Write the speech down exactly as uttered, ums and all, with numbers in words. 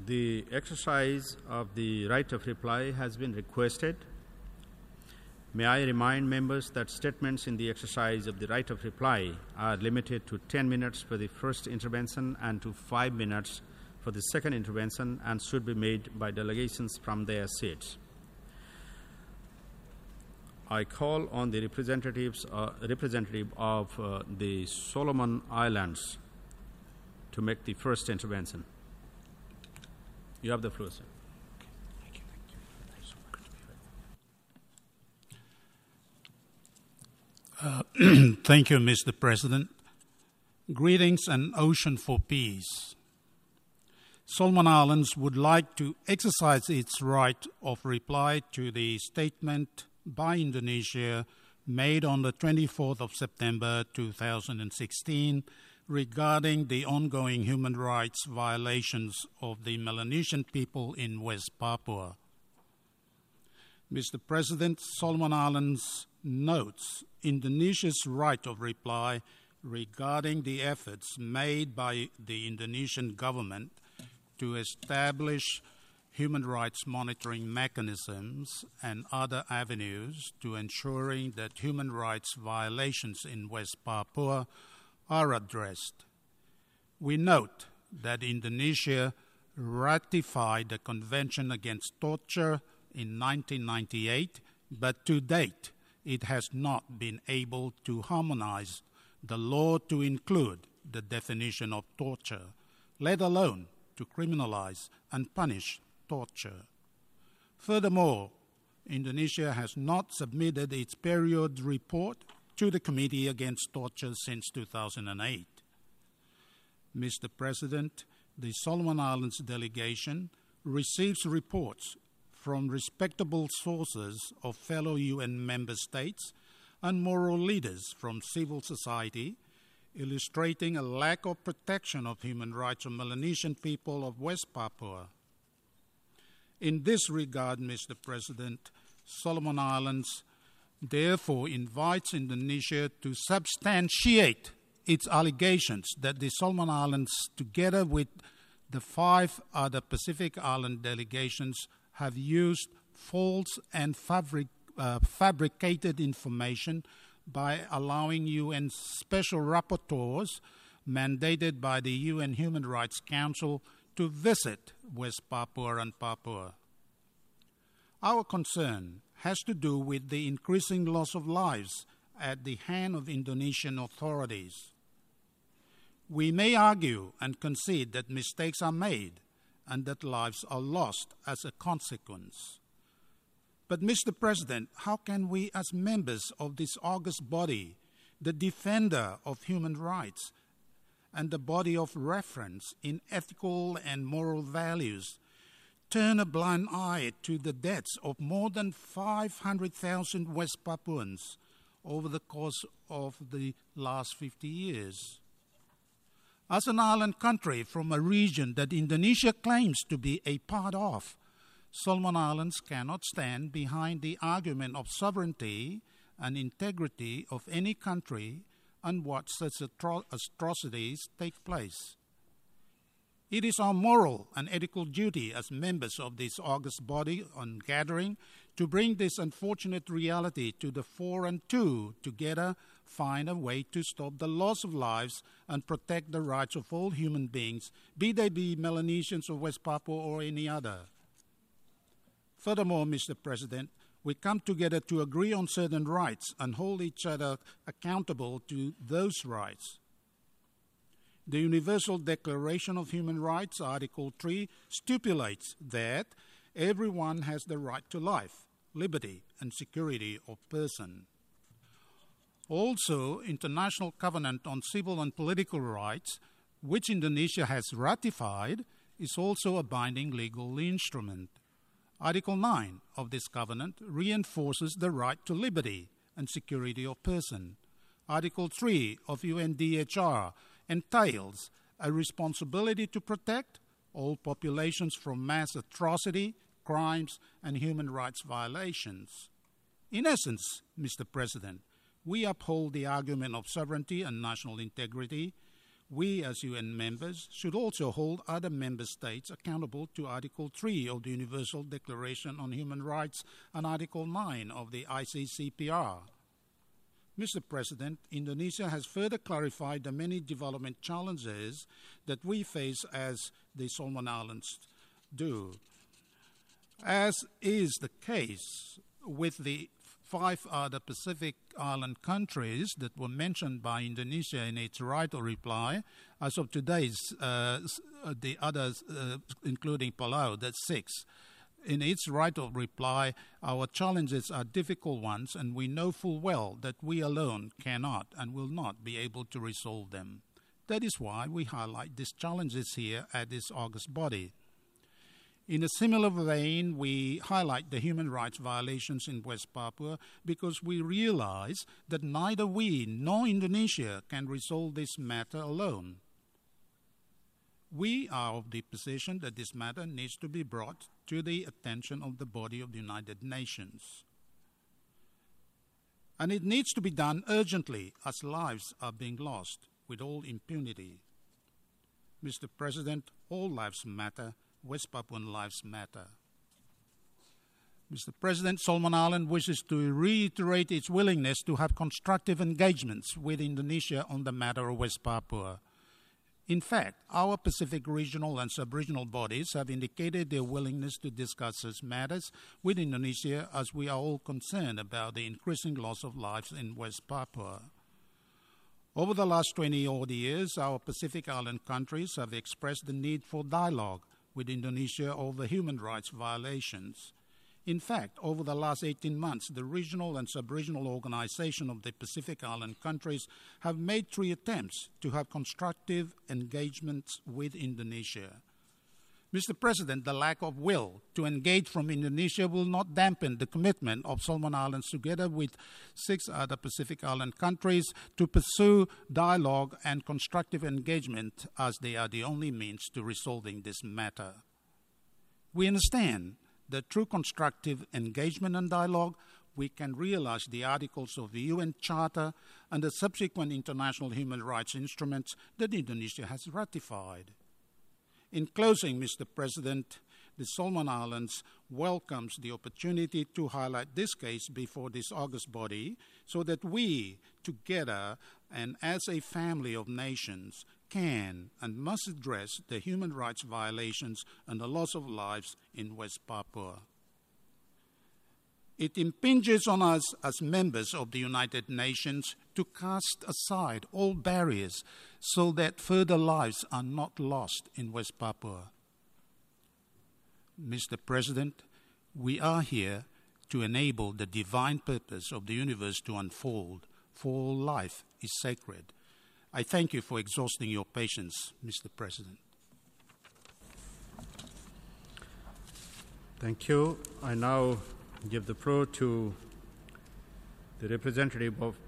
The exercise of the right of reply has been requested. May I remind members that statements in the exercise of the right of reply are limited to ten minutes for the first intervention and to five minutes for the second intervention, and should be made by delegations from their seats. I call on the representatives, uh, representative of uh, the Solomon Islands to make the first intervention. You have the floor, sir. Thank you. Thank you. Uh, thank you, Mister President. Greetings and Ocean for Peace. Solomon Islands would like to exercise its right of reply to the statement by Indonesia made on the twenty-fourth of September two thousand sixteen regarding the ongoing human rights violations of the Melanesian people in West Papua. Mister President, Solomon Islands notes Indonesia's right of reply regarding the efforts made by the Indonesian government to establish human rights monitoring mechanisms and other avenues to ensuring that human rights violations in West Papua are addressed. We note that Indonesia ratified the Convention Against Torture in nineteen ninety-eight, but to date it has not been able to harmonize the law to include the definition of torture, let alone to criminalize and punish torture. Furthermore, Indonesia has not submitted its period report to the Committee Against Torture since two thousand eight. Mister President, the Solomon Islands delegation receives reports from respectable sources of fellow U N member states and moral leaders from civil society, illustrating a lack of protection of human rights of Melanesian people of West Papua. In this regard, Mister President, Solomon Islands therefore invites Indonesia to substantiate its allegations that the Solomon Islands, together with the five other Pacific Island delegations, have used false and fabric, uh, fabricated information by allowing U N special rapporteurs mandated by the U N Human Rights Council to visit West Papua and Papua. Our concern has to do with the increasing loss of lives at the hand of Indonesian authorities. We may argue and concede that mistakes are made and that lives are lost as a consequence. But, Mister President, how can we as members of this august body, the defender of human rights and the body of reference in ethical and moral values, turn a blind eye to the deaths of more than five hundred thousand West Papuans over the course of the last fifty years? As an island country from a region that Indonesia claims to be a part of, Solomon Islands cannot stand behind the argument of sovereignty and integrity of any country and watch such atro- atrocities take place. It is our moral and ethical duty as members of this august body on gathering to bring this unfortunate reality to the fore and to, together, find a way to stop the loss of lives and protect the rights of all human beings, be they be Melanesians of West Papua or any other. Furthermore, Mister President, we come together to agree on certain rights and hold each other accountable to those rights. The Universal Declaration of Human Rights, Article three, stipulates that everyone has the right to life, liberty, and security of person. Also, International Covenant on Civil and Political Rights, which Indonesia has ratified, is also a binding legal instrument. Article nine of this covenant reinforces the right to liberty and security of person. Article three of U N D H R entails a responsibility to protect all populations from mass atrocity, crimes, and human rights violations. In essence, Mister President, we uphold the argument of sovereignty and national integrity, We, as U N members, should also hold other member states accountable to Article three of the Universal Declaration on Human Rights and Article nine of the I C C P R. Mister President, Indonesia has further clarified the many development challenges that we face as the Solomon Islands do. As is the case with the five other Pacific Island countries that were mentioned by Indonesia in its right of reply, as of today's, uh, the others, uh, including Palau, that's six. In its right of reply, our challenges are difficult ones, and we know full well that we alone cannot and will not be able to resolve them. That is why we highlight these challenges here at this August body. In a similar vein, we highlight the human rights violations in West Papua because we realize that neither we nor Indonesia can resolve this matter alone. We are of the position that this matter needs to be brought to the attention of the body of the United Nations. And it needs to be done urgently as lives are being lost with all impunity. Mister President, all lives matter. West Papuan lives matter. Mister President, Solomon Island wishes to reiterate its willingness to have constructive engagements with Indonesia on the matter of West Papua. In fact, our Pacific regional and sub-regional bodies have indicated their willingness to discuss such matters with Indonesia, as we are all concerned about the increasing loss of lives in West Papua. Over the last twenty-odd years, our Pacific Island countries have expressed the need for dialogue with Indonesia over human rights violations. In fact, over the last eighteen months, the regional and sub-regional organization of the Pacific Island countries have made three attempts to have constructive engagements with Indonesia. Mister President, the lack of will to engage from Indonesia will not dampen the commitment of Solomon Islands together with six other Pacific Island countries to pursue dialogue and constructive engagement, as they are the only means to resolving this matter. We understand that through constructive engagement and dialogue, we can realize the articles of the U N Charter and the subsequent international human rights instruments that Indonesia has ratified. In closing, Mister President, the Solomon Islands welcomes the opportunity to highlight this case before this August body so that we, together and as a family of nations, can and must address the human rights violations and the loss of lives in West Papua. It impinges on us as members of the United Nations to cast aside all barriers so that further lives are not lost in West Papua. Mister President, we are here to enable the divine purpose of the universe to unfold, for all life is sacred. I thank you for exhausting your patience, Mister President. Thank you. I now give the floor to the representative of